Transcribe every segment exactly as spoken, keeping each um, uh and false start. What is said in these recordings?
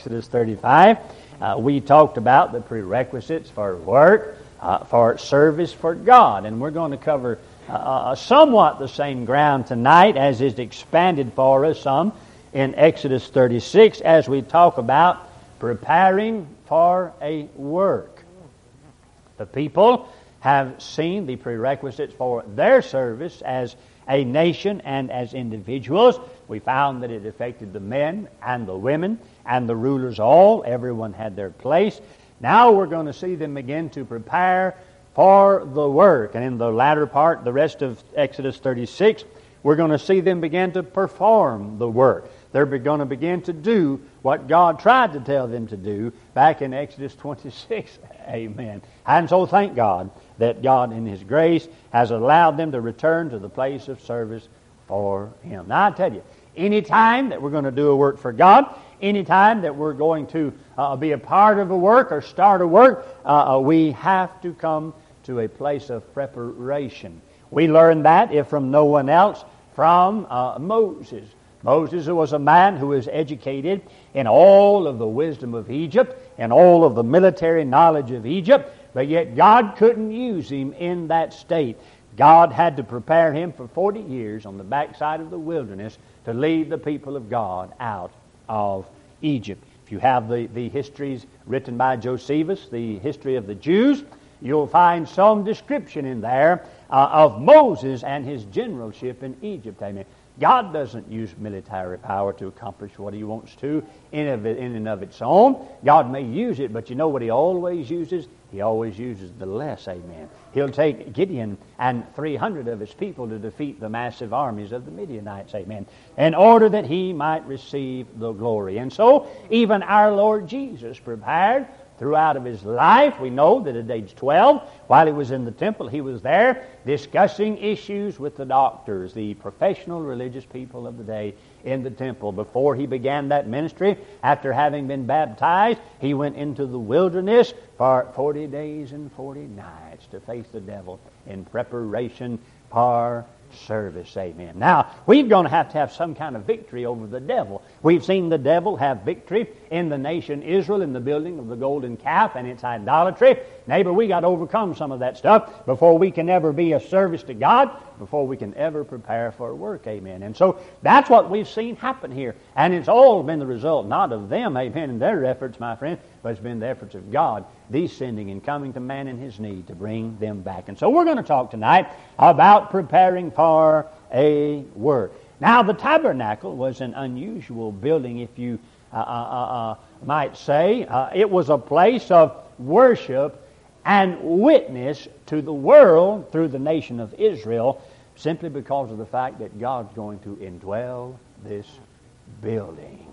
Exodus thirty-five, uh, we talked about the prerequisites for work, uh, for service for God. And we're going to cover uh, somewhat the same ground tonight as is expanded for us some in Exodus thirty-six as we talk about preparing for a work. The people have seen the prerequisites for their service as a nation and as individuals. We found that it affected the men and the women and the rulers all. Everyone had their place. Now we're going to see them begin to prepare for the work. And in the latter part, the rest of Exodus thirty-six, we're going to see them begin to perform the work. They're going to begin to do what God tried to tell them to do back in Exodus twenty-six. Amen. And so thank God that God in His grace has allowed them to return to the place of service for Him. Now I tell you, any time that we're going to do a work for God, any time that we're going to uh, be a part of a work or start a work, uh, we have to come to a place of preparation. We learn that, if from no one else, from uh, Moses. Moses was a man who was educated in all of the wisdom of Egypt and all of the military knowledge of Egypt, but yet God couldn't use him in that state. God had to prepare him for forty years on the backside of the wilderness to lead the people of God out of Egypt. If you have the, the histories written by Josephus, the history of the Jews, you'll find some description in there uh, of Moses and his generalship in Egypt. Amen. God doesn't use military power to accomplish what He wants to in, of it, in and of its own. God may use it, but you know what He always uses? He always uses the less, amen. He'll take Gideon and three hundred of his people to defeat the massive armies of the Midianites, amen, in order that He might receive the glory. And so, even our Lord Jesus prepared throughout of His life. We know that at age twelve, while He was in the temple, He was there discussing issues with the doctors, the professional religious people of the day in the temple. Before He began that ministry, after having been baptized, He went into the wilderness for forty days and forty nights to face the devil in preparation for service. Amen. Now, we're going to have to have some kind of victory over the devil. We've seen the devil have victory in the nation Israel in the building of the golden calf and its idolatry. Neighbor, we got to overcome some of that stuff before we can ever be a service to God, before we can ever prepare for work. Amen. And so that's what we've seen happen here. And it's all been the result not of them, amen, and their efforts, my friend, but it's been the efforts of God descending and coming to man in his need to bring them back. And so we're going to talk tonight about preparing for a work. Now, the tabernacle was an unusual building, if you uh, uh, uh, might say. Uh, it was a place of worship and witness to the world through the nation of Israel, simply because of the fact that God's going to indwell this building.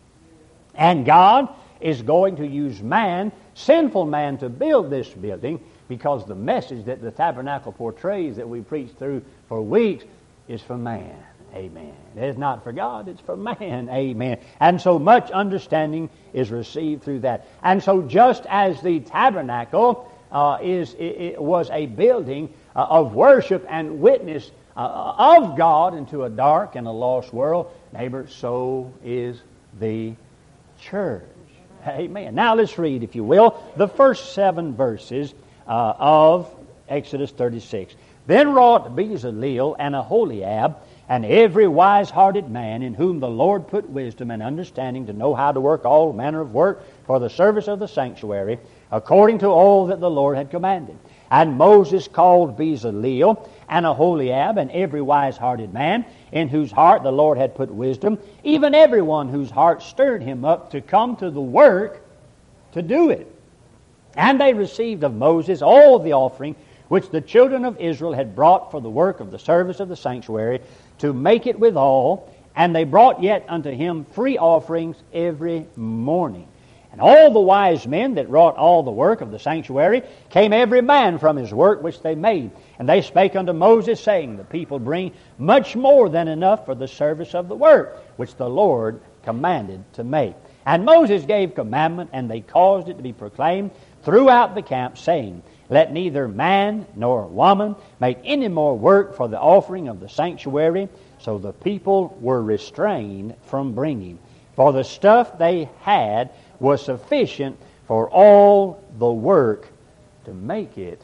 And God is going to use man, sinful man, to build this building, because the message that the tabernacle portrays that we preached through for weeks is for man. Amen. It is not for God, it's for man. Amen. And so much understanding is received through that. And so just as the tabernacle uh, is it, it was a building uh, of worship and witness uh, of God into a dark and a lost world, neighbor, so is the church. Amen. Now let's read, if you will, the first seven verses uh, of Exodus thirty-six. Then wrought Bezaleel and Aholiab, and every wise-hearted man in whom the Lord put wisdom and understanding to know how to work all manner of work for the service of the sanctuary, according to all that the Lord had commanded. And Moses called Bezaleel and Aholiab and every wise-hearted man in whose heart the Lord had put wisdom, even everyone whose heart stirred him up to come to the work to do it. And they received of Moses all the offering which the children of Israel had brought for the work of the service of the sanctuary, to make it withal, and they brought yet unto him free offerings every morning. And all the wise men that wrought all the work of the sanctuary came every man from his work which they made. And they spake unto Moses, saying, the people bring much more than enough for the service of the work which the Lord commanded to make. And Moses gave commandment, and they caused it to be proclaimed throughout the camp, saying, let neither man nor woman make any more work for the offering of the sanctuary. So the people were restrained from bringing. for the stuff they had was sufficient for all the work to make it,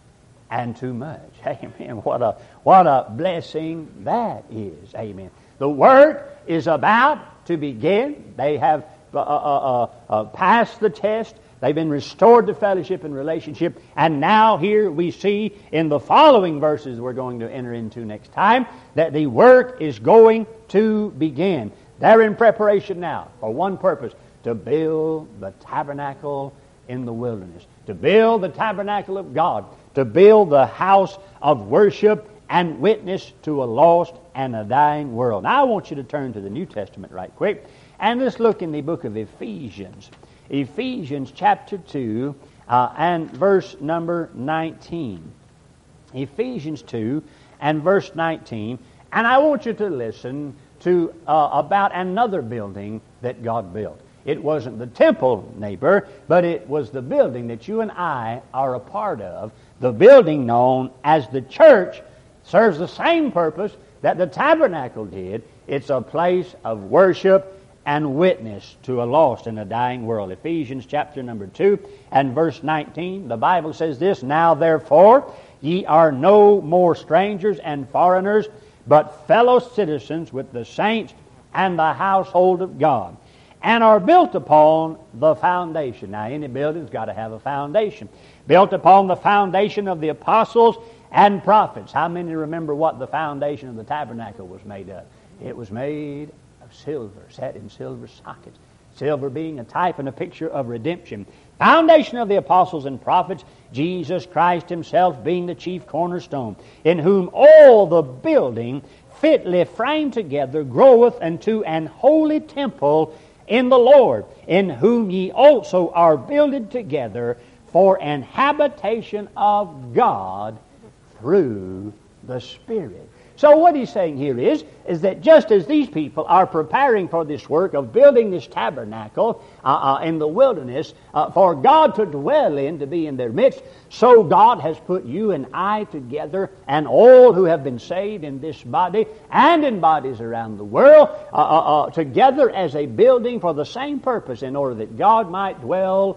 and too much. Amen. What a what a blessing that is. Amen. The work is about to begin. They have uh, uh, uh, uh, passed the test. They've been restored to fellowship and relationship. And now here we see in the following verses we're going to enter into next time that the work is going to begin. They're in preparation now for one purpose: to build the tabernacle in the wilderness, to build the tabernacle of God, to build the house of worship and witness to a lost and a dying world. Now I want you to turn to the New Testament right quick, and let's look in the book of Ephesians. Ephesians chapter two uh, and verse number nineteen. Ephesians two and verse nineteen. And I want you to listen to uh, about another building that God built. It wasn't the temple, neighbor, but it was the building that you and I are a part of. The building known as the church serves the same purpose that the tabernacle did. It's a place of worship and witness to a lost and a dying world. Ephesians chapter number two and verse nineteen, the Bible says this: "Now therefore ye are no more strangers and foreigners, but fellow citizens with the saints and the household of God, and are built upon the foundation." Now, any building's got to have a foundation. Built upon the foundation of the apostles and prophets. How many remember what the foundation of the tabernacle was made of? It was made of silver, set in silver sockets. Silver being a type and a picture of redemption. Foundation of the apostles and prophets, Jesus Christ himself being the chief cornerstone, in whom all the building fitly framed together groweth unto an holy temple in the Lord, in whom ye also are builded together for an habitation of God through the Spirit. So what he's saying here is, is that just as these people are preparing for this work of building this tabernacle uh, uh, in the wilderness uh, for God to dwell in, to be in their midst, so God has put you and I together, and all who have been saved in this body and in bodies around the world uh, uh, uh, together as a building for the same purpose, in order that God might dwell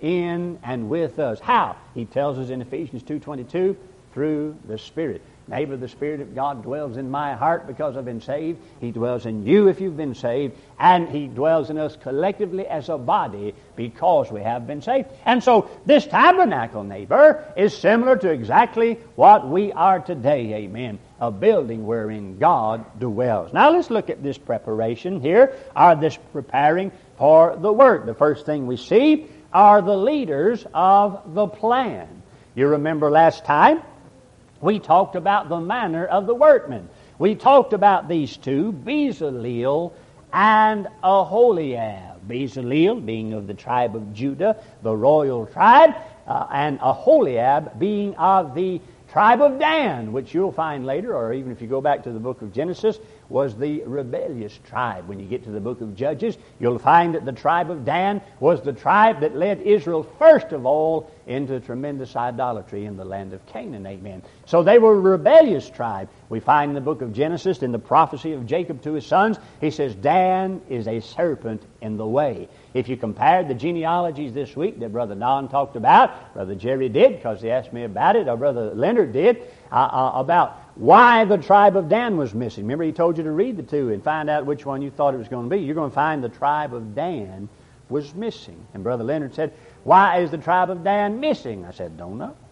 in and with us. How? He tells us in Ephesians two twenty-two, through the Spirit. Neighbor, the Spirit of God dwells in my heart because I've been saved. He dwells in you if you've been saved. And He dwells in us collectively as a body because we have been saved. And so this tabernacle, neighbor, is similar to exactly what we are today. Amen. A building wherein God dwells. Now let's look at this preparation here, or this preparing for the work. The first thing we see are the leaders of the plan. You remember last time we talked about the manner of the workmen. We talked about these two, Bezaleel and Aholiab. Bezaleel being of the tribe of Judah, the royal tribe, uh, and Aholiab being of the tribe of Dan, which you'll find later, or even if you go back to the book of Genesis, was the rebellious tribe. When you get to the book of Judges, you'll find that the tribe of Dan was the tribe that led Israel first of all into tremendous idolatry in the land of Canaan. Amen. So they were a rebellious tribe. We find in the book of Genesis, in the prophecy of Jacob to his sons, he says, Dan is a serpent in the way. If you compared the genealogies this week that Brother Don talked about, Brother Jerry did because he asked me about it, or Brother Leonard did, uh, uh, about why the tribe of Dan was missing. Remember, he told you to read the two and find out which one you thought it was going to be. You're going to find the tribe of Dan was missing. And Brother Leonard said, why is the tribe of Dan missing? I said, don't know.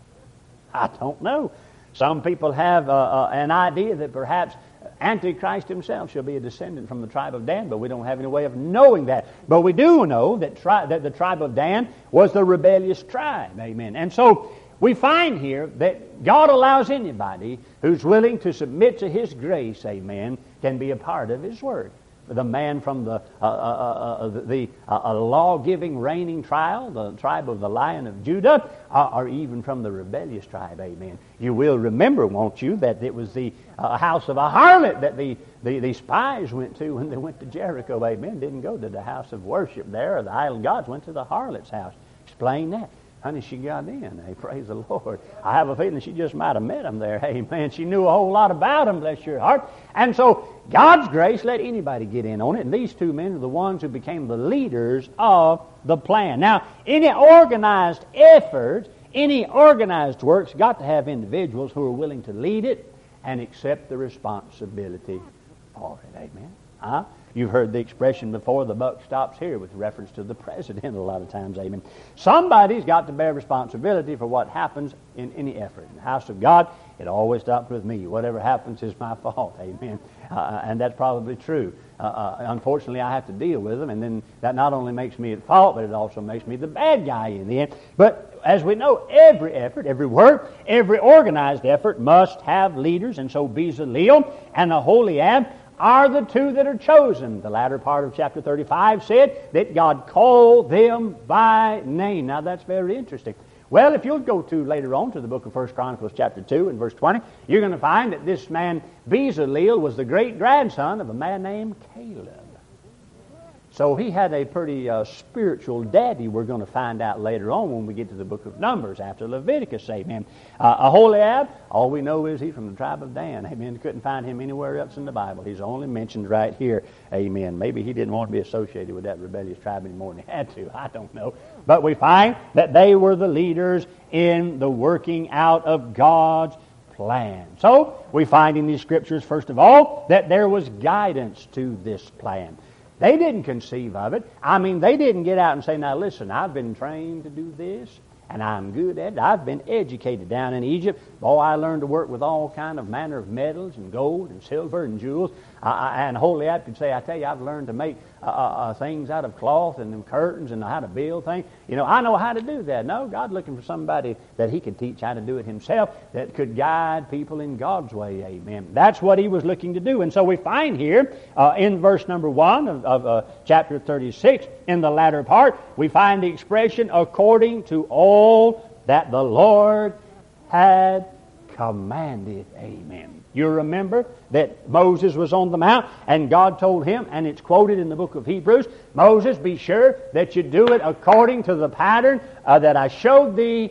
I don't know. Some people have uh, uh, an idea that perhaps Antichrist himself shall be a descendant from the tribe of Dan, but we don't have any way of knowing that. But we do know that, tri- that the tribe of Dan was the rebellious tribe. Amen. And so we find here that God allows anybody who's willing to submit to His grace, amen, can be a part of His work. The man from the uh, uh, uh, the uh, law-giving, reigning trial, the tribe of the Lion of Judah, uh, or even from the rebellious tribe, amen. You will remember, won't you, that it was the uh, house of a harlot that the, the, the spies went to when they went to Jericho, amen. Didn't go to the house of worship there, or the idol gods, went to the harlot's house. Explain that. Honey, she got in. Hey, praise the Lord. I have a feeling she just might have met him there. Hey, man, she knew a whole lot about him, bless your heart. And so God's grace let anybody get in on it, and these two men are the ones who became the leaders of the plan. Now, any organized effort, any organized work's got to have individuals who are willing to lead it and accept the responsibility for it. Amen. Huh? You've heard the expression before, the buck stops here, with reference to the president a lot of times. Amen. Somebody's got to bear responsibility for what happens in any effort. In the house of God, it always stops with me. Whatever happens is my fault. Amen. Uh, and that's probably true. Uh, uh, unfortunately, I have to deal with them, and then that not only makes me at fault, but it also makes me the bad guy in the end. But as we know, every effort, every work, every organized effort must have leaders, and so Bezaleel and Aholiab are the two that are chosen. The latter part of chapter thirty-five said that God called them by name. Now that's very interesting. Well, if you'll go to later on to the book of First Chronicles chapter two and verse twenty, you're going to find that this man Bezaleel was the great-grandson of a man named Caleb. So he had a pretty uh, spiritual daddy, we're going to find out later on when we get to the book of Numbers after Leviticus. Amen. Uh, Aholiab, all we know is he's from the tribe of Dan. Amen. Couldn't find him anywhere else in the Bible. He's only mentioned right here. Amen. Maybe he didn't want to be associated with that rebellious tribe any more than he had to. I don't know. But we find that they were the leaders in the working out of God's plan. So we find in these scriptures, first of all, that there was guidance to this plan. They didn't conceive of it. I mean, they didn't get out and say, now listen, I've been trained to do this, and I'm good at it. I've been educated down in Egypt. Oh, I learned to work with all kind of manner of metals and gold and silver and jewels. Uh, and Aholiab could say, I tell you, I've learned to make uh, uh, things out of cloth and them curtains and how to build things. You know, I know how to do that. No, God's looking for somebody that he could teach how to do it himself, that could guide people in God's way. Amen. That's what he was looking to do. And so we find here uh, in verse number one of, of uh, chapter thirty-six, in the latter part, we find the expression, according to all that the Lord had commanded. Amen. You remember that Moses was on the mount and God told him, and it's quoted in the book of Hebrews, Moses, be sure that you do it according to the pattern uh, that I showed thee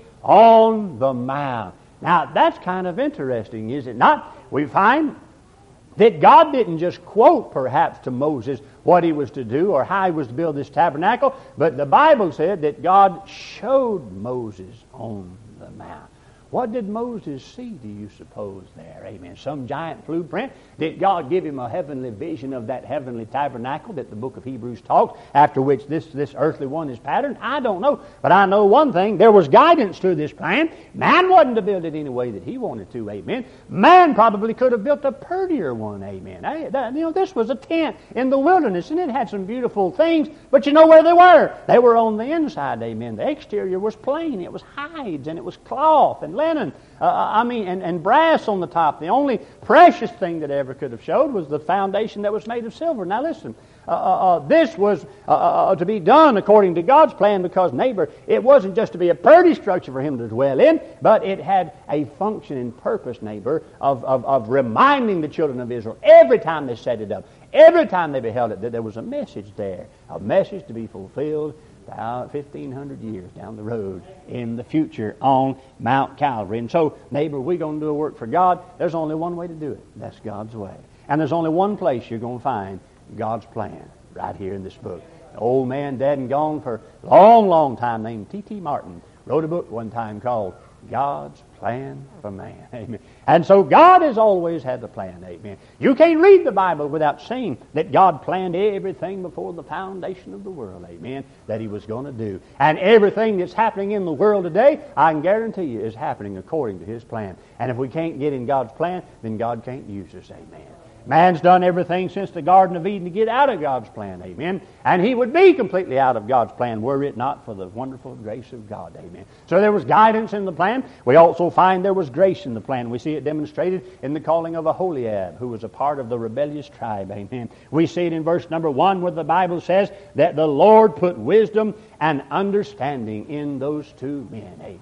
on the mount. Now, that's kind of interesting, is it not? We find that God didn't just quote perhaps to Moses what he was to do or how he was to build this tabernacle, but the Bible said that God showed Moses on the mount. What did Moses see, do you suppose, there? Amen. Some giant blueprint? Did God give him a heavenly vision of that heavenly tabernacle that the book of Hebrews talks, after which this, this earthly one is patterned? I don't know. But I know one thing. There was guidance to this plan. Man wasn't to build it any way that he wanted to. Amen. Man probably could have built a prettier one. Amen. I, that, you know, this was a tent in the wilderness, and it had some beautiful things, but you know where they were? They were on the inside. Amen. The exterior was plain. It was hides, and it was cloth, and linen, uh, I mean, and, and brass on the top. The only precious thing that ever could have showed was the foundation that was made of silver. Now listen, uh, uh, this was uh, uh, to be done according to God's plan, because, neighbor, it wasn't just to be a pretty structure for him to dwell in, but it had a function and purpose, neighbor, of, of, of reminding the children of Israel every time they set it up, every time they beheld it, that there was a message there, a message to be fulfilled about fifteen hundred years down the road in the future on Mount Calvary. And so, neighbor, we're going to do a work for God. There's only one way to do it. That's God's way. And there's only one place you're going to find God's plan, right here in this book. An old man, dead and gone for a long, long time, named T T Martin, wrote a book one time called God's Plan for Man. Amen. And so God has always had the plan. Amen. You can't read the Bible without seeing that God planned everything before the foundation of the world. Amen. That He was going to do. And everything that's happening in the world today, I can guarantee you, is happening according to His plan. And if we can't get in God's plan, then God can't use us. Amen. Man's done everything since the Garden of Eden to get out of God's plan. Amen. And he would be completely out of God's plan were it not for the wonderful grace of God. Amen. So there was guidance in the plan. We also find there was grace in the plan. We see it demonstrated in the calling of Aholiab, who was a part of the rebellious tribe. Amen. We see it in verse number one, where the Bible says that the Lord put wisdom and understanding in those two men. Amen.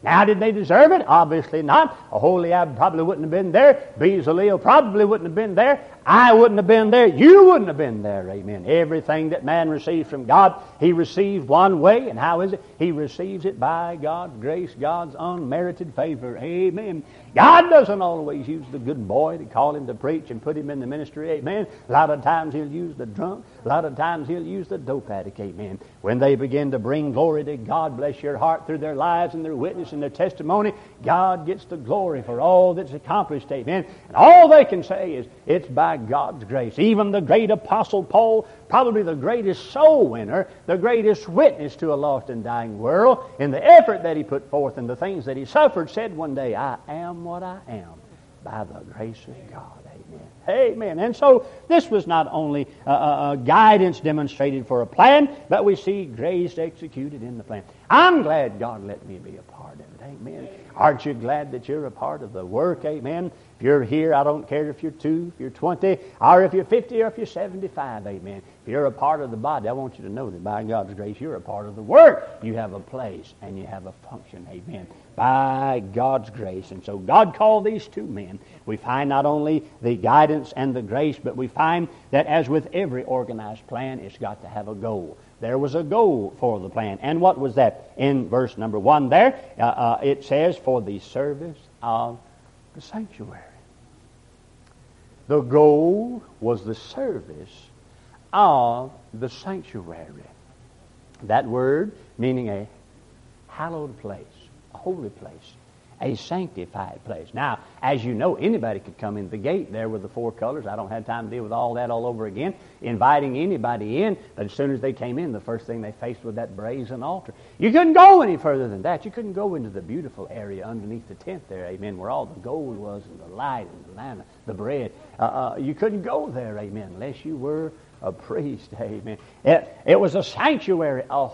Now, did they deserve it? Obviously not. Aholiab probably wouldn't have been there. Bezaleel probably wouldn't have been there. I wouldn't have been there. You wouldn't have been there. Amen. Everything that man receives from God, he received one way. And how is it? He receives it by God's grace, God's unmerited favor. Amen. God doesn't always use the good boy to call him to preach and put him in the ministry. Amen. A lot of times he'll use the drunk. A lot of times he'll use the dope addict. Amen. When they begin to bring glory to God, bless your heart, through their lives and their witness and their testimony, God gets the glory for all that's accomplished. Amen. And all they can say is, it's by God's grace. Even the great Apostle Paul, probably the greatest soul winner, the greatest witness to a lost and dying world, in the effort that he put forth and the things that he suffered, said one day, I am what I am by the grace of God. Amen. Amen. And so this was not only a, a, a guidance demonstrated for a plan, but we see grace executed in the plan. I'm glad God let me be a part of it. Amen. Aren't you glad that you're a part of the work? Amen. If you're here, I don't care if you're two, if you're twenty, or if you're fifty, or if you're seventy-five. Amen. If you're a part of the body, I want you to know that by God's grace, you're a part of the work. You have a place and you have a function. Amen. By God's grace. And so God called these two men. We find not only the guidance and the grace, but we find that as with every organized plan, it's got to have a goal. There was a goal for the plan. And what was that? In verse number one there, uh, uh, it says, for the service of the sanctuary. The goal was the service of the sanctuary. That word meaning a hallowed place, a holy place, a sanctified place. Now, as you know, anybody could come in the gate there with the four colors. I don't have time to deal with all that all over again, inviting anybody in. But as soon as they came in, the first thing they faced was that brazen altar. You couldn't go any further than that. You couldn't go into the beautiful area underneath the tent there, amen, where all the gold was and the light and the manna, the bread. Uh, uh, you couldn't go there, amen, unless you were a priest, amen. It, it was a sanctuary, a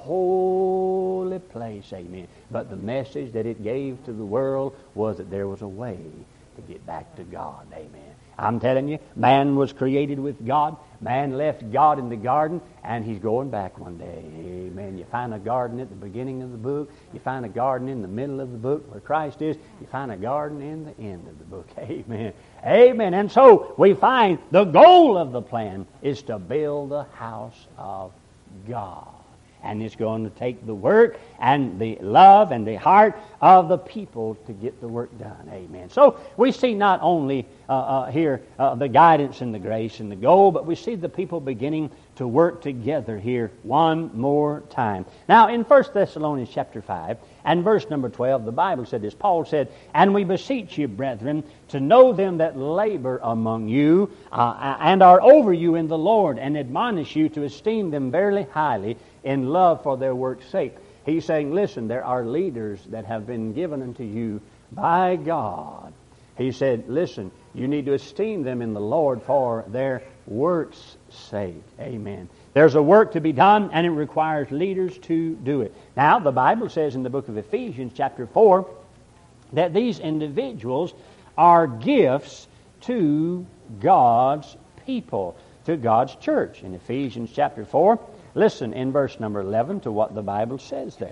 holy place, amen. But the message that it gave to the world was that there was a way to get back to God, amen. I'm telling you, man was created with God. Man left God in the garden, and he's going back one day. Amen. You find a garden at the beginning of the book. You find a garden in the middle of the book where Christ is. You find a garden in the end of the book. Amen. Amen. And so we find the goal of the plan is to build the house of God. And it's going to take the work and the love and the heart of the people to get the work done. Amen. So we see not only uh, uh, here uh, the guidance and the grace and the goal, but we see the people beginning to work together here one more time. Now in First Thessalonians chapter five and verse number twelve, the Bible said this. Paul said, and we beseech you, brethren, to know them that labor among you uh, and are over you in the Lord, and admonish you to esteem them verily highly in love for their work's sake. He's saying, listen, there are leaders that have been given unto you by God. He said, listen, you need to esteem them in the Lord for their work's sake. Amen. There's a work to be done, and it requires leaders to do it. Now, the Bible says in the book of Ephesians chapter four that these individuals are gifts to God's people, to God's church. In Ephesians chapter four, listen in verse number eleven to what the Bible says there.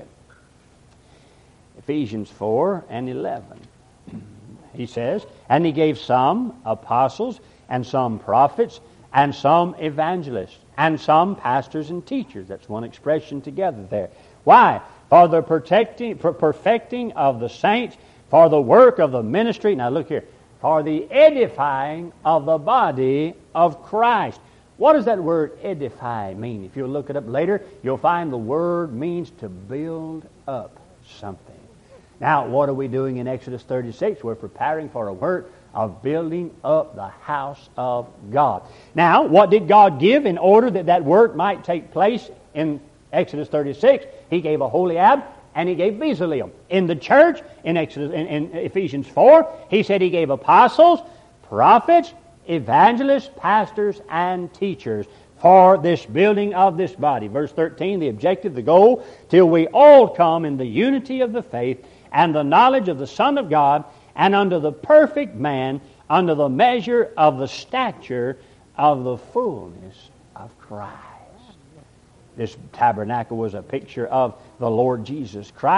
Ephesians four and eleven. He says, and he gave some apostles, and some prophets, and some evangelists, and some pastors and teachers. That's one expression together there. Why? For the protecting, for perfecting of the saints, for the work of the ministry. Now look here. For the edifying of the body of Christ. What does that word edify mean? If you look it up later, you'll find the word means to build up something. Now, what are we doing in Exodus thirty-six? We're preparing for a work of building up the house of God. Now, what did God give in order that that work might take place in Exodus thirty-six? He gave Aholiab and he gave Bezaleel. In the church, in Exodus, in, in Ephesians four, he said he gave apostles, prophets, evangelists, pastors, and teachers for this building of this body. Verse thirteen, the objective, the goal, till we all come in the unity of the faith and the knowledge of the Son of God, and unto the perfect man, under the measure of the stature of the fullness of Christ. This tabernacle was a picture of the Lord Jesus Christ,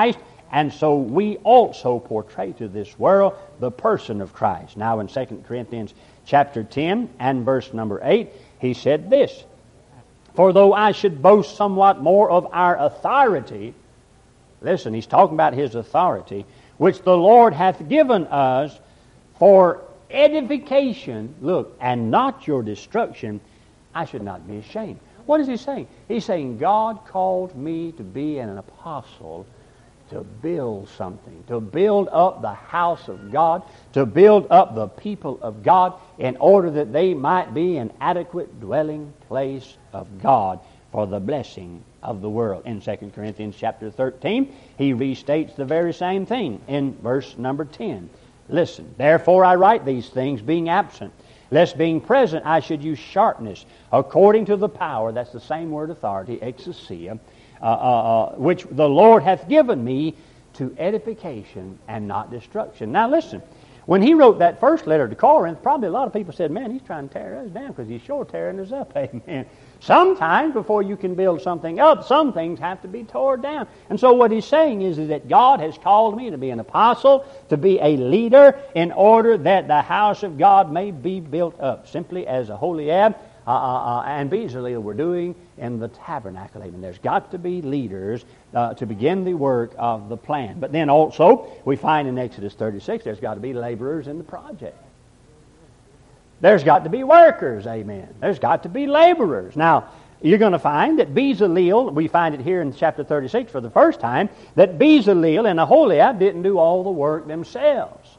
And so we also portray to this world the person of Christ. Now in Second Corinthians chapter ten and verse number eight, he said this, "For though I should boast somewhat more of our authority," listen, he's talking about his authority, "which the Lord hath given us for edification," look, "and not your destruction, I should not be ashamed." What is he saying? He's saying God called me to be an apostle, to build something, to build up the house of God, to build up the people of God in order that they might be an adequate dwelling place of God for the blessing of the world. In Second Corinthians chapter thirteen, he restates the very same thing in verse number ten. Listen, "Therefore I write these things, being absent, lest being present I should use sharpness, according to the power," that's the same word authority, exousia, uh, uh, uh, "which the Lord hath given me to edification and not destruction." Now listen, when he wrote that first letter to Corinth, probably a lot of people said, "Man, he's trying to tear us down because he's sure tearing us up." Amen. Sometimes before you can build something up, some things have to be torn down. And so what he's saying is, is that God has called me to be an apostle, to be a leader, in order that the house of God may be built up, simply as Aholiab uh, uh, and Bezalel were doing in the tabernacle. Amen. There's got to be leaders uh, to begin the work of the plan. But then also, we find in Exodus thirty-six, there's got to be laborers in the project. There's got to be workers, amen. There's got to be laborers. Now, you're going to find that Bezalel, we find it here in chapter thirty-six for the first time, that Bezalel and Aholiab didn't do all the work themselves.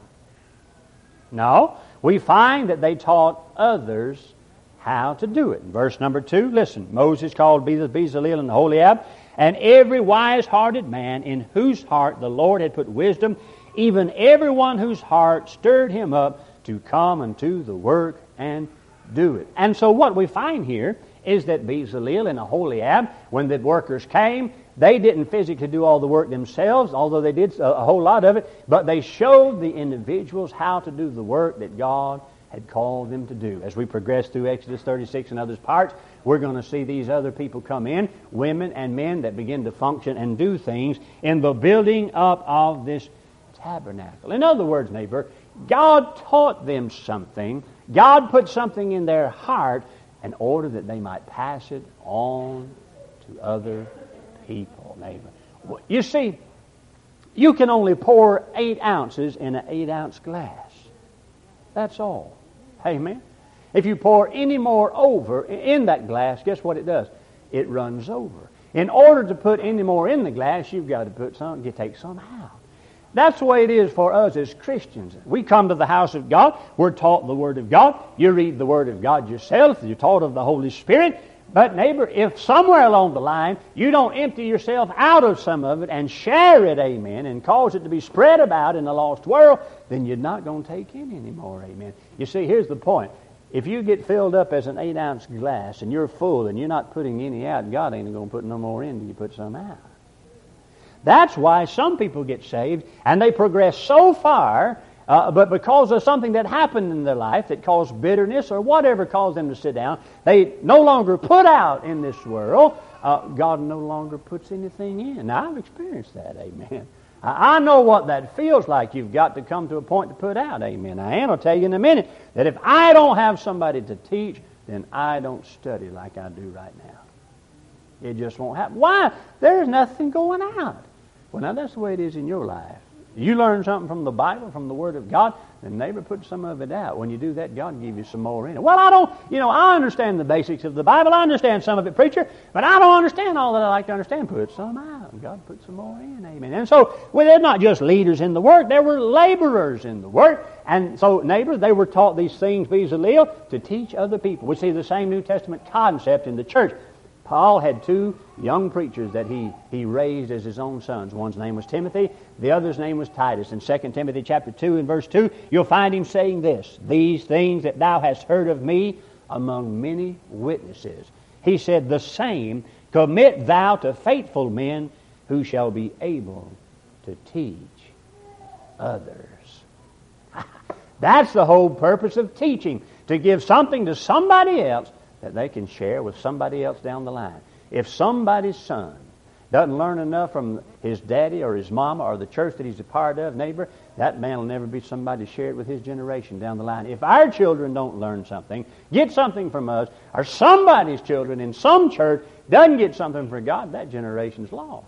No, we find that they taught others how to do it. In verse number two, listen, "Moses called Bezalel and Aholiab, and every wise-hearted man in whose heart the Lord had put wisdom, even everyone whose heart stirred him up to come unto the work and do it." And so what we find here is that Bezalel and Aholiab, when the workers came, they didn't physically do all the work themselves, although they did a, a whole lot of it, but they showed the individuals how to do the work that God had called them to do. As we progress through Exodus thirty-six and other parts, we're going to see these other people come in, women and men that begin to function and do things in the building up of this tabernacle. In other words, neighbor, God taught them something. God put something in their heart in order that they might pass it on to other people, neighbor. You see, you can only pour eight ounces in an eight-ounce glass. That's all. Amen. If you pour any more over in that glass, guess what it does? It runs over. In order to put any more in the glass, you've got to put some, you take some out. That's the way it is for us as Christians. We come to the house of God. We're taught the Word of God. You read the Word of God yourself. You're taught of the Holy Spirit. But neighbor, if somewhere along the line you don't empty yourself out of some of it and share it, amen, and cause it to be spread about in the lost world, then you're not going to take in anymore, amen. You see, here's the point. If you get filled up as an eight-ounce glass and you're full and you're not putting any out, God ain't going to put no more in till you put some out. That's why some people get saved and they progress so far, uh, but because of something that happened in their life that caused bitterness or whatever caused them to sit down, they no longer put out in this world. Uh, God no longer puts anything in. Now, I've experienced that, amen. I, I know what that feels like. You've got to come to a point to put out, amen. Now, Ann will tell you in a minute that if I don't have somebody to teach, then I don't study like I do right now. It just won't happen. Why? There's nothing going out. Well, now that's the way it is in your life. You learn something from the Bible, from the Word of God, then neighbor, put some of it out. When you do that, God will give you some more in it. Well, I don't, you know, I understand the basics of the Bible. I understand some of it, preacher, but I don't understand all that I like to understand. Put some out. God put some more in, amen. And so, well, they're not just leaders in the work. There were laborers in the work. And so, neighbors, they were taught these things, Bezalel, to teach other people. We see the same New Testament concept in the church. Paul had two young preachers that he, he raised as his own sons. One's name was Timothy, the other's name was Titus. In Second Timothy chapter two and verse two, you'll find him saying this, "These things that thou hast heard of me among many witnesses." He said, "The same commit thou to faithful men who shall be able to teach others." That's the whole purpose of teaching, to give something to somebody else that they can share with somebody else down the line. If somebody's son doesn't learn enough from his daddy or his mama or the church that he's a part of, neighbor, that man will never be somebody to share it with his generation down the line. If our children don't learn something, get something from us, or somebody's children in some church doesn't get something from God, that generation's lost.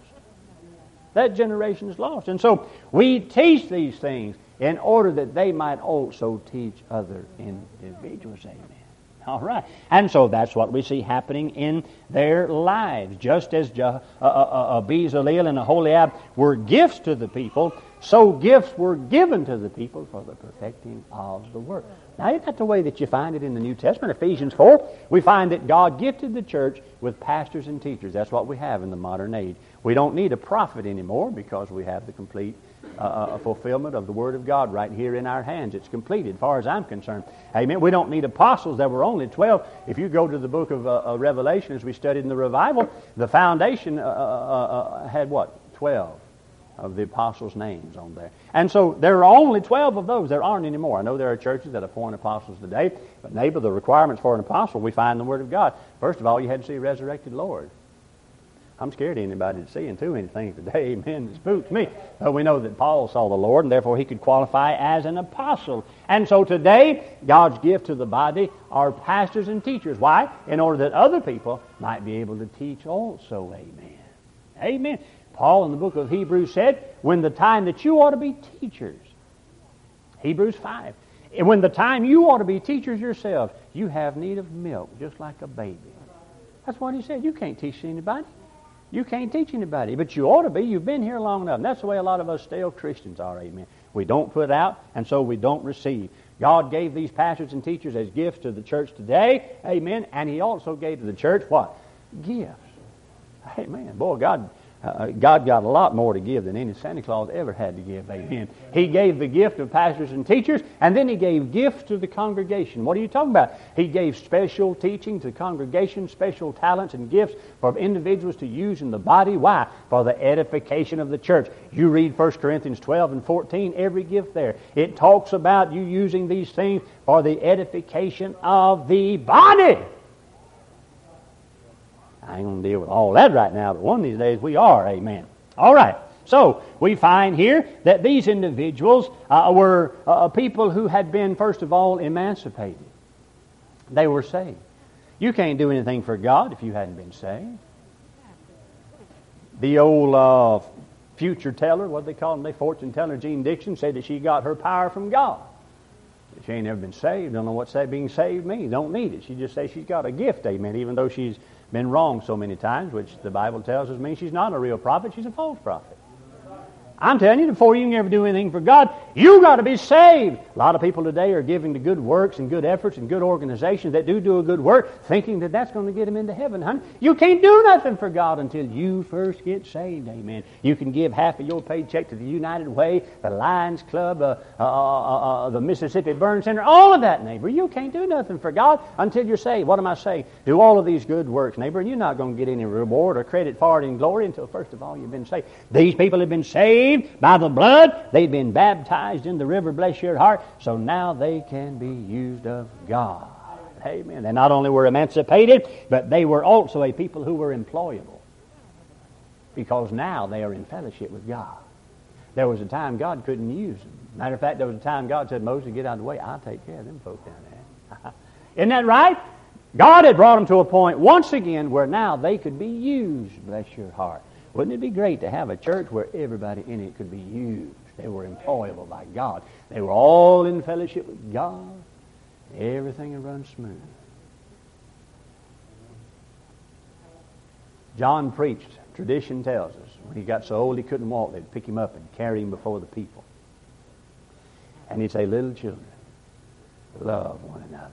That generation is lost. And so we teach these things in order that they might also teach other individuals. Amen. All right. And so that's what we see happening in their lives. Just as Je- uh, uh, uh, Bezaleel and Aholiab were gifts to the people, so gifts were given to the people for the perfecting of the work. Now, isn't that the way that you find it in the New Testament? Ephesians four, we find that God gifted the church with pastors and teachers. That's what we have in the modern age. We don't need a prophet anymore because we have the complete uh, fulfillment of the Word of God right here in our hands. It's completed as far as I'm concerned. Amen. We don't need apostles. There were only twelve. If you go to the book of uh, Revelation, as we studied in the revival, the foundation uh, uh, uh, had what? twelve of the apostles' names on there. And so there are only twelve of those. There aren't any more. I know there are churches that appoint apostles today, but neighbor, the requirements for an apostle we find in the Word of God. First of all, you had to see a resurrected Lord. I'm scared of anybody to see into anything today. Amen. It spooks me. But we know that Paul saw the Lord, and therefore he could qualify as an apostle. And so today, God's gift to the body are pastors and teachers. Why? In order that other people might be able to teach also. Amen. Amen. Paul in the book of Hebrews said, when the time that you ought to be teachers, Hebrews five, and when the time you ought to be teachers yourselves, you have need of milk, just like a baby. That's what he said. You can't teach anybody. You can't teach anybody, but you ought to be. You've been here long enough. And that's the way a lot of us stale Christians are, amen. We don't put out, and so we don't receive. God gave these pastors and teachers as gifts to the church today, amen, and he also gave to the church what? Gifts. Amen. Boy, God... Uh, God got a lot more to give than any Santa Claus ever had to give. Amen. He gave the gift of pastors and teachers, and then he gave gifts to the congregation. What are you talking about? He gave special teaching to the congregation, special talents and gifts for individuals to use in the body. Why? For the edification of the church. You read First Corinthians twelve and fourteen, every gift there. It talks about you using these things for the edification of the body. I ain't going to deal with all that right now, but one of these days we are, amen. All right, so we find here that these individuals uh, were uh, people who had been, first of all, emancipated. They were saved. You can't do anything for God if you hadn't been saved. The old uh, future teller, what do they call him? They fortune teller, Jean Dixon, said that she got her power from God. She ain't never been saved. Don't know what say being saved means. Don't need it. She just says she's got a gift, amen, even though she's been wrong so many times, which the Bible tells us means she's not a real prophet, she's a false prophet. I'm telling you, before you can ever do anything for God, you got to be saved. A lot of people today are giving to good works and good efforts and good organizations that do do a good work, thinking that that's going to get them into heaven, honey. You can't do nothing for God until you first get saved, amen. You can give half of your paycheck to the United Way, the Lions Club, uh, uh, uh, uh, the Mississippi Burn Center, all of that, neighbor. You can't do nothing for God until you're saved. What am I saying? Do all of these good works, neighbor, and you're not going to get any reward or credit for it in glory until first of all you've been saved. These people have been saved by the blood. They've been baptized in the river, bless your heart, so now they can be used of God. Amen. They not only were emancipated, but they were also a people who were employable, because now they are in fellowship with God. There was a time God couldn't use them. Matter of fact, there was a time God said, Moses, get out of the way. I'll take care of them folks down there. Isn't that right? God had brought them to a point once again where now they could be used, bless your heart. Wouldn't it be great to have a church where everybody in it could be used? They were employable by God. They were all in fellowship with God. Everything would run smooth. John preached, tradition tells us, when he got so old he couldn't walk, they'd pick him up and carry him before the people. And he'd say, little children, love one another.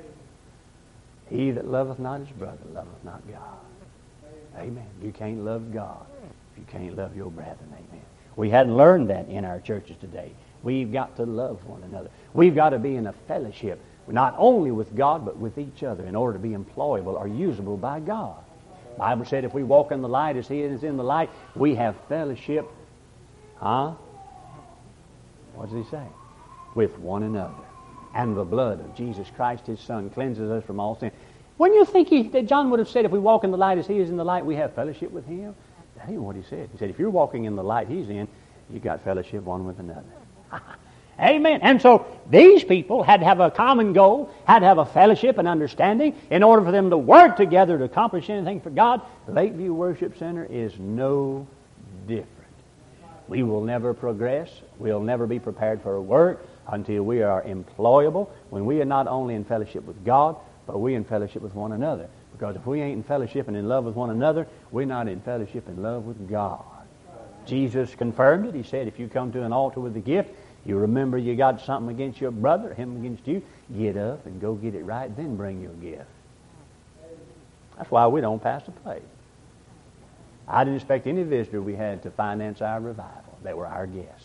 He that loveth not his brother loveth not God. Amen. You can't love God if you can't love your brethren. Amen. We hadn't learned that in our churches today. We've got to love one another. We've got to be in a fellowship, not only with God, but with each other in order to be employable or usable by God. The Bible said if we walk in the light as He is in the light, we have fellowship. Huh? What does He say? With one another. And the blood of Jesus Christ, His Son, cleanses us from all sin. When you think he, that John would have said, if we walk in the light as He is in the light, we have fellowship with Him? That ain't what he said. He said, if you're walking in the light he's in, you got fellowship one with another. Amen. And so these people had to have a common goal, had to have a fellowship and understanding in order for them to work together to accomplish anything for God. Lakeview Worship Center is no different. We will never progress. We'll never be prepared for work until we are employable, when we are not only in fellowship with God, but we in fellowship with one another. Because if we ain't in fellowship and in love with one another, we're not in fellowship and love with God. Jesus confirmed it. He said, if you come to an altar with a gift, you remember you got something against your brother, him against you, get up and go get it right, then bring your gift. That's why we don't pass the plate. I didn't expect any visitor we had to finance our revival. They were our guests.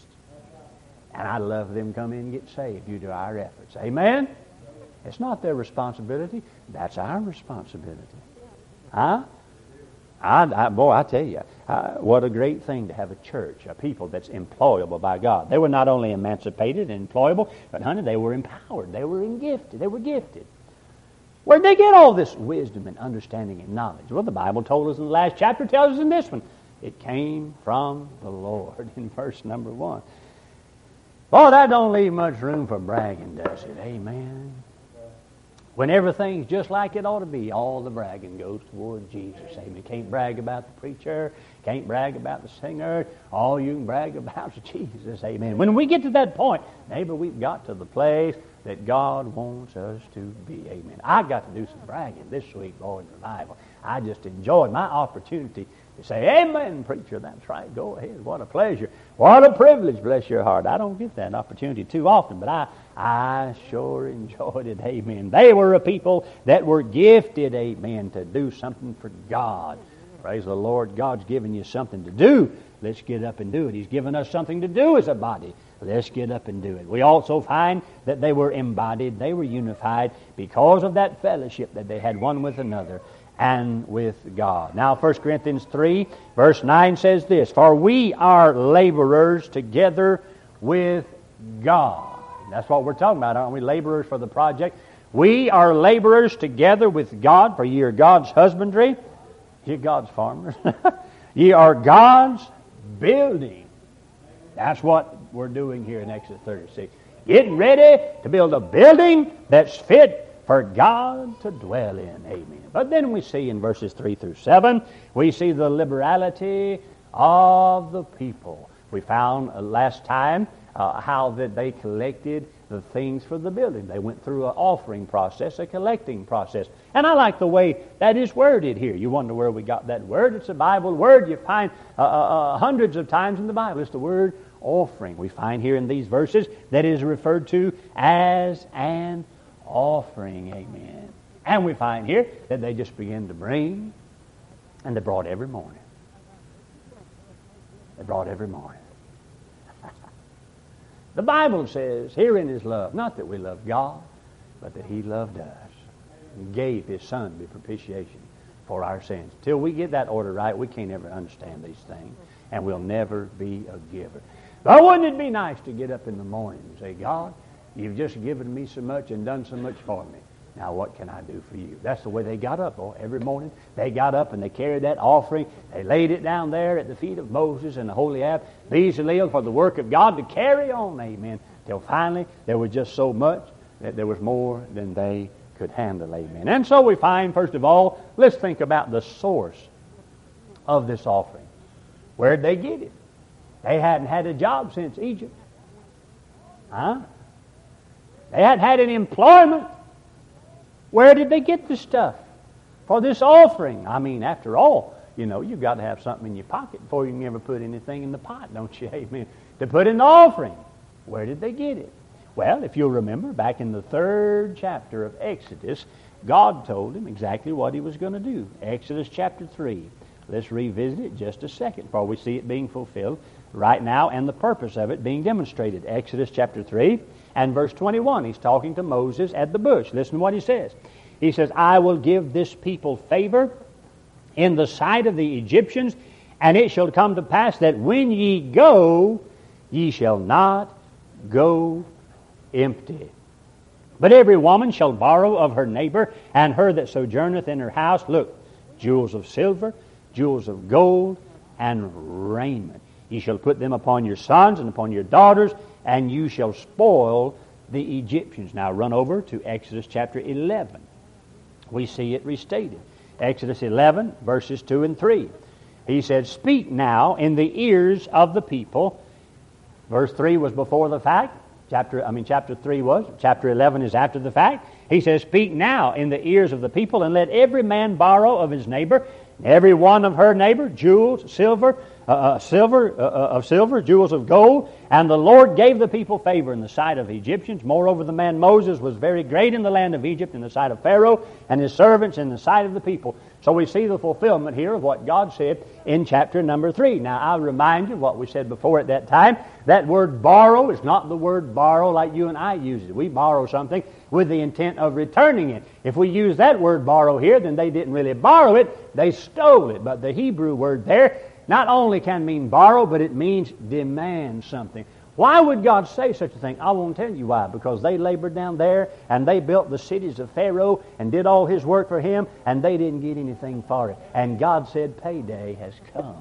And I'd love for them to come in and get saved due to our efforts. Amen? It's not their responsibility. That's our responsibility. Huh? I, I, boy, I tell you, uh, what a great thing to have a church, a people that's employable by God. They were not only emancipated and employable, but, honey, they were empowered. They were gifted. They were gifted. Where'd they get all this wisdom and understanding and knowledge? Well, the Bible told us in the last chapter, tells us in this one. It came from the Lord in verse number one. Boy, that don't leave much room for bragging, does it? Amen. When everything's just like it ought to be, all the bragging goes toward Jesus. Amen. Can't brag about the preacher. Can't brag about the singer. All you can brag about is Jesus. Amen. When we get to that point, neighbor, we've got to the place that God wants us to be. Amen. I got to do some bragging this week, boy, in revival. I just enjoyed my opportunity to say, amen, preacher, that's right. Go ahead. What a pleasure. What a privilege, bless your heart. I don't get that opportunity too often, but I, I sure enjoyed it. Amen. They were a people that were gifted, amen, to do something for God. Praise the Lord. God's given you something to do. Let's get up and do it. He's given us something to do as a body. Let's get up and do it. We also find that they were embodied, they were unified because of that fellowship that they had one with another and with God. Now, First Corinthians three, verse nine says this, for we are laborers together with God. That's what we're talking about, aren't we? Laborers for the project. We are laborers together with God, for ye are God's husbandry. Ye are God's farmers. Ye are God's building. That's what we're doing here in Exodus thirty-six. Getting ready to build a building that's fit for God to dwell in. Amen. But then we see in verses three through seven, we see the liberality of the people. We found uh, last time uh, how that they collected the things for the building. They went through an offering process, a collecting process. And I like the way that is worded here. You wonder where we got that word. It's a Bible word you find uh, uh, hundreds of times in the Bible. It's the word offering. We find here in these verses that it is referred to as an offering. Amen. And we find here that they just began to bring, and they brought every morning. They brought every morning. The Bible says, herein is love, not that we love God, but that He loved us and gave His Son to be propitiation for our sins. Till we get that order right, we can't ever understand these things, and we'll never be a giver. But wouldn't it be nice to get up in the morning and say, God, you've just given me so much and done so much for me. Now what can I do for you? That's the way they got up. Oh, every morning they got up and they carried that offering. They laid it down there at the feet of Moses and the Holy App. These are for the work of God to carry on. Amen. Till finally there was just so much that there was more than they could handle. Amen. And so we find, first of all, let's think about the source of this offering. Where'd they get it? They hadn't had a job since Egypt. Huh? They hadn't had any employment. Where did they get the stuff for this offering? I mean, after all, you know, you've got to have something in your pocket before you can ever put anything in the pot, don't you? Amen. To put in the offering. Where did they get it? Well, if you'll remember, back in the third chapter of Exodus, God told him exactly what He was going to do. Exodus chapter three. Let's revisit it just a second, for we see it being fulfilled right now and the purpose of it being demonstrated. Exodus chapter three. And verse twenty-one, he's talking to Moses at the bush. Listen to what he says. He says, I will give this people favor in the sight of the Egyptians, and it shall come to pass that when ye go, ye shall not go empty. But every woman shall borrow of her neighbor, and her that sojourneth in her house, look, jewels of silver, jewels of gold, and raiment. Ye shall put them upon your sons and upon your daughters, and you shall spoil the Egyptians. Now run over to Exodus chapter eleven. We see it restated. Exodus eleven, verses two and three. He said, speak now in the ears of the people. Verse three was before the fact. Chapter, I mean, chapter three was. Chapter eleven is after the fact. He says, speak now in the ears of the people, and let every man borrow of his neighbor, every one of her neighbor, jewels, silver, uh, uh, silver uh, uh, of silver, jewels of gold. And the Lord gave the people favor in the sight of the Egyptians. Moreover, the man Moses was very great in the land of Egypt, in the sight of Pharaoh and his servants, in the sight of the people. So we see the fulfillment here of what God said in chapter number three. Now, I'll remind you what we said before at that time. That word borrow is not the word borrow like you and I use it. We borrow something with the intent of returning it. If we use that word borrow here, then they didn't really borrow it, they stole it. But the Hebrew word there not only can mean borrow, but it means demand something. Why would God say such a thing? I won't tell you why. Because they labored down there, and they built the cities of Pharaoh, and did all his work for him, and they didn't get anything for it. And God said, payday has come.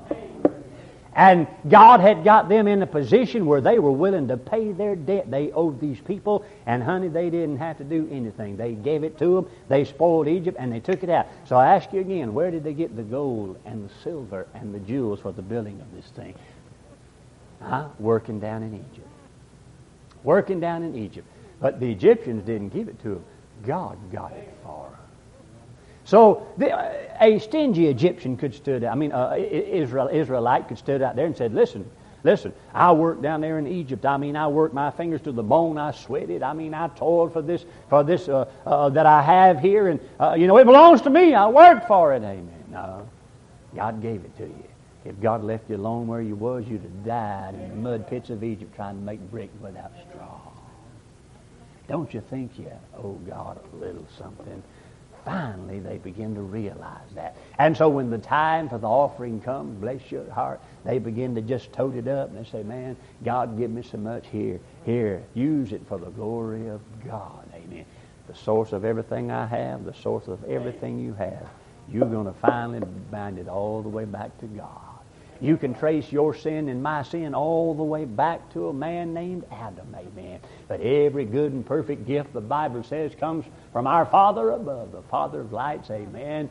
And God had got them in a position where they were willing to pay their debt. They owed these people, and honey, they didn't have to do anything. They gave it to them, they spoiled Egypt, and they took it out. So I ask you again, where did they get the gold and the silver and the jewels for the building of this thing? Huh? Working down in Egypt. Working down in Egypt. But the Egyptians didn't give it to them. God got it for them. So the, a stingy Egyptian could stood out. I mean, uh, Israel, Israelite could stood out there and said, listen, listen, I worked down there in Egypt. I mean, I worked my fingers to the bone. I sweated. I mean, I toiled for this, for this uh, uh, that I have here. And, uh, you know, it belongs to me. I worked for it. Amen. No, God gave it to you. If God left you alone where you was, you'd have died in the mud pits of Egypt trying to make brick without straw. Don't you think you owe God a little something? Finally, they begin to realize that. And so when the time for the offering comes, bless your heart, they begin to just tote it up and they say, man, God give me so much here. Here, use it for the glory of God. Amen. The source of everything I have, the source of everything you have, you're going to finally bind it all the way back to God. You can trace your sin and my sin all the way back to a man named Adam, amen. But every good and perfect gift, the Bible says, comes from our Father above, the Father of lights, amen.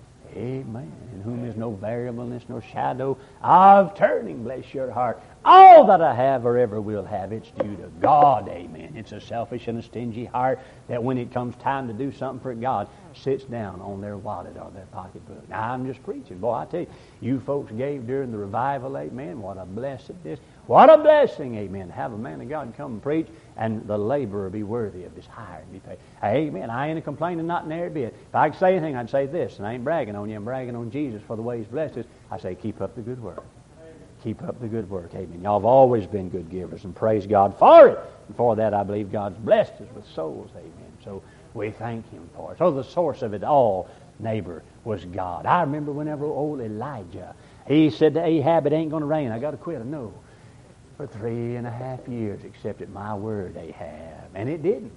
Amen. In whom is no variableness, no shadow of turning, bless your heart. All that I have or ever will have, it's due to God, amen. It's a selfish and a stingy heart that when it comes time to do something for God, sits down on their wallet or their pocketbook. Now, I'm just preaching. Boy, I tell you, you folks gave during the revival, amen. What a blessedness. What a blessing, amen. Have a man of God come and preach, and the laborer be worthy of his hire and be paid. Amen. I ain't complaining, not near a bit. If I could say anything, I'd say this, and I ain't bragging on you. I'm bragging on Jesus for the way He's blessed us. I say, keep up the good work. Keep up the good work, amen. Y'all have always been good givers, and praise God for it. And for that, I believe God's blessed us with souls, amen. So we thank Him for it. So the source of it all, neighbor, was God. I remember whenever old Elijah, he said to Ahab, it ain't going to rain. I got to quit. I know. For three and a half years, except at my word, Ahab. And it didn't.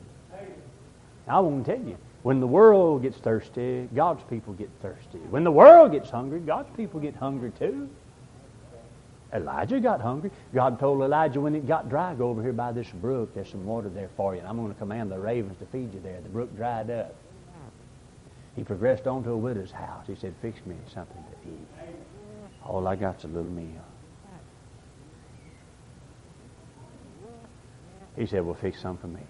I won't tell you. When the world gets thirsty, God's people get thirsty. When the world gets hungry, God's people get hungry too. Elijah got hungry. God told Elijah when it got dry, go over here by this brook. There's some water there for you. And I'm going to command the ravens to feed you there. The brook dried up. He progressed on to a widow's house. He said, fix me something to eat. All I got's a little meal. He said, well, fix some for me.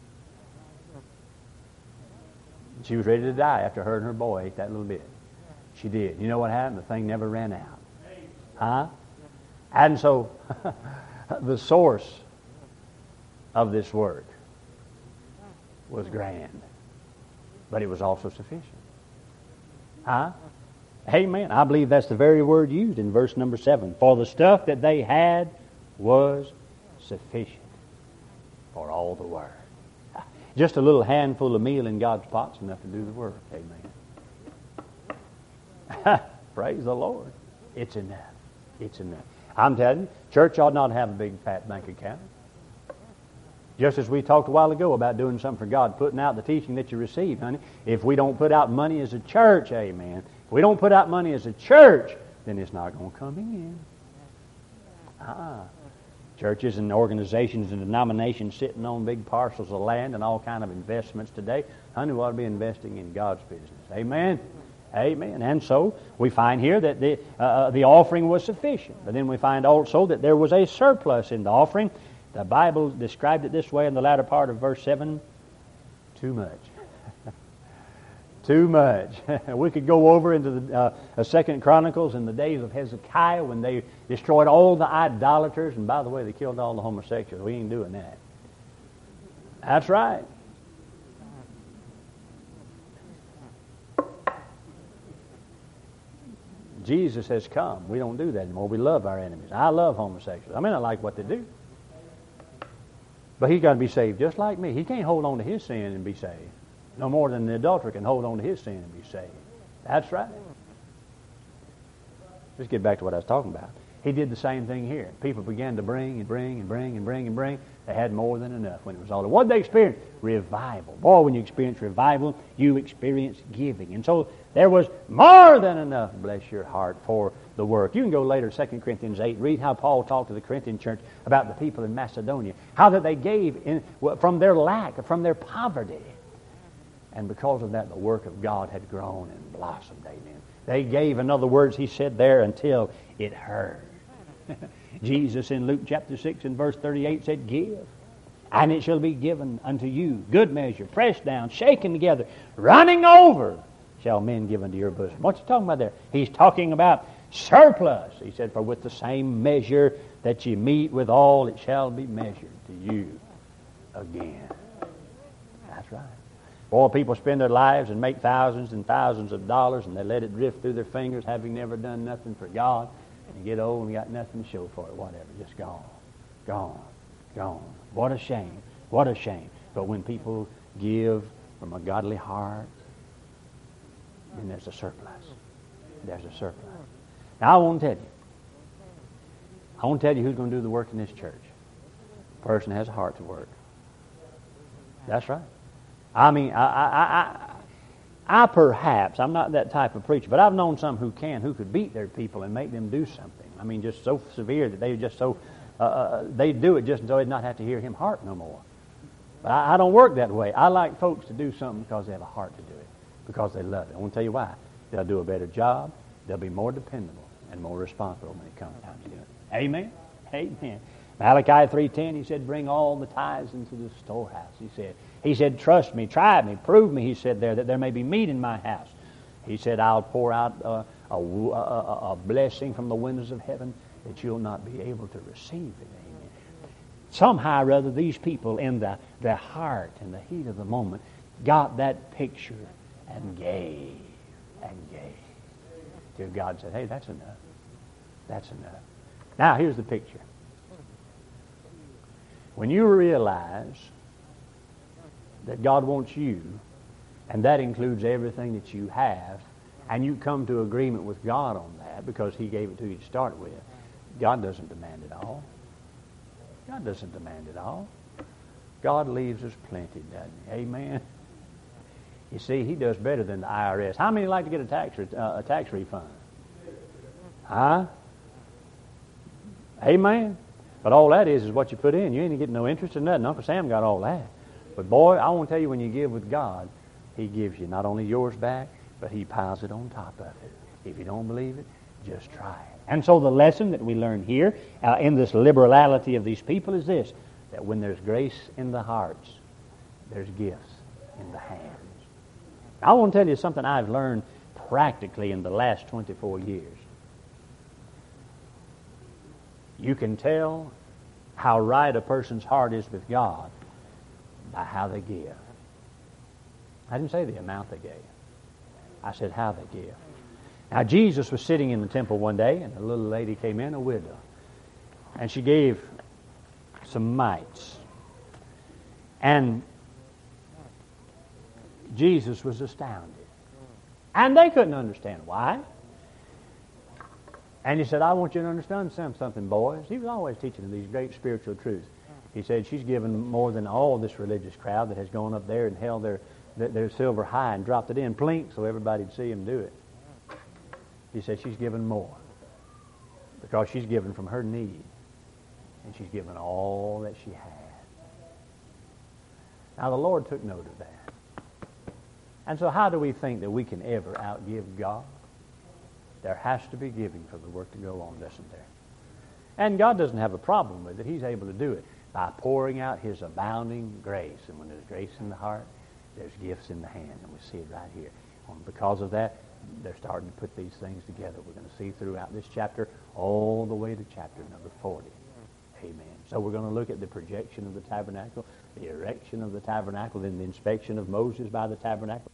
She was ready to die after her and her boy ate that little bit. She did. You know what happened? The thing never ran out. Huh? And so, the source of this work was grand, but it was also sufficient. Huh? Amen. I believe that's the very word used in verse number seven. For the stuff that they had was sufficient for all the work. Just a little handful of meal in God's pot's enough to do the work. Amen. Praise the Lord. It's enough. It's enough. I'm telling you, church ought not have a big fat bank account. Just as we talked a while ago about doing something for God, putting out the teaching that you receive, honey. If we don't put out money as a church, amen. If we don't put out money as a church then it's not going to come in. Uh-uh. Churches and organizations and denominations sitting on big parcels of land and all kind of investments today, honey, we ought to be investing in God's business. Amen? Amen. And so we find here that the uh, the offering was sufficient. But then we find also that there was a surplus in the offering. The Bible described it this way in the latter part of verse seven. Too much. Too much. We could go over into the uh, Second Chronicles in the days of Hezekiah when they destroyed all the idolaters. And by the way, they killed all the homosexuals. We ain't doing that. That's right. Jesus has come. We don't do that anymore. We love our enemies. I love homosexuals. I mean, I like what they do. But he's got to be saved just like me. He can't hold on to his sin and be saved. No more than the adulterer can hold on to his sin and be saved. That's right. Let's get back to what I was talking about. He did the same thing here. People began to bring and bring and bring and bring and bring. They had more than enough when it was all over. What did they experience? Revival. Boy, when you experience revival, you experience giving. And so there was more than enough, bless your heart, for the work. You can go later, Second Corinthians eight, read how Paul talked to the Corinthian church about the people in Macedonia, how that they gave in, from their lack, from their poverty. And because of that, the work of God had grown and blossomed. Amen. They gave, in other words, he said there, until it hurt. Jesus in Luke chapter six and verse thirty-eight said, give, and it shall be given unto you. Good measure, pressed down, shaken together, running over, shall men give unto your bosom. What's he talking about there? He's talking about surplus. He said, for with the same measure that ye meet withal, it shall be measured to you again. That's right. Boy, people spend their lives and make thousands and thousands of dollars, and they let it drift through their fingers, having never done nothing for God. And get old and got nothing to show for it, whatever. Just gone. Gone. Gone. What a shame. What a shame. But when people give from a godly heart, then there's a surplus. There's a surplus. Now, I won't tell you. I won't tell you who's going to do the work in this church. The person has a heart to work. That's right. I mean, I, I, I, I perhaps, I'm not that type of preacher, but I've known some who can, who could beat their people and make them do something. I mean, just so severe that they just so, uh, they do it just so they'd not have to hear him harp no more. But I, I don't work that way. I like folks to do something because they have a heart to do it, because they love it. I want to tell you why. They'll do a better job. They'll be more dependable and more responsible when it comes time to do it. Amen? Amen. Malachi three ten, he said, bring all the tithes into the storehouse. He said, he said, trust me, try me, prove me, he said there, that there may be meat in my house. He said, I'll pour out uh, a, a, a blessing from the windows of heaven that you'll not be able to receive it. Amen. Somehow or other, these people in the, the heart and the heat of the moment got that picture and gave and gave. Till God said, hey, that's enough. That's enough. Now, here's the picture. When you realize that God wants you, and that includes everything that you have, and you come to agreement with God on that because he gave it to you to start with, God doesn't demand it all. God doesn't demand it all. God leaves us plenty, doesn't he? Amen? You see, he does better than the I R S. How many like to get a tax, re- uh, a tax refund? Huh? Amen? But all that is is what you put in. You ain't getting no interest in nothing. Uncle Sam got all that. But boy, I want to tell you, when you give with God, he gives you not only yours back, but he piles it on top of it. If you don't believe it, just try it. And so the lesson that we learn here uh, in this liberality of these people is this, that when there's grace in the hearts, there's gifts in the hands. I want to tell you something I've learned practically in the last twenty-four years. You can tell how right a person's heart is with God by how they give. I didn't say the amount they gave. I said how they give. Now, Jesus was sitting in the temple one day, and a little lady came in, a widow, and she gave some mites. And Jesus was astounded. And they couldn't understand why. And he said, I want you to understand something, boys. He was always teaching them these great spiritual truths. He said, she's given more than all this religious crowd that has gone up there and held their, their, their silver high and dropped it in, plink, so everybody'd see them do it. He said, she's given more. because she's given from her need, and she's given all that she had. Now, the Lord took note of that. And so how do we think that we can ever outgive God? There has to be giving for the work to go on, doesn't there? And God doesn't have a problem with it. He's able to do it by pouring out His abounding grace. And when there's grace in the heart, there's gifts in the hand. And we see it right here. And because of that, they're starting to put these things together. We're going to see throughout this chapter all the way to chapter number forty. Amen. So we're going to look at the projection of the tabernacle, the erection of the tabernacle, then the inspection of Moses by the tabernacle.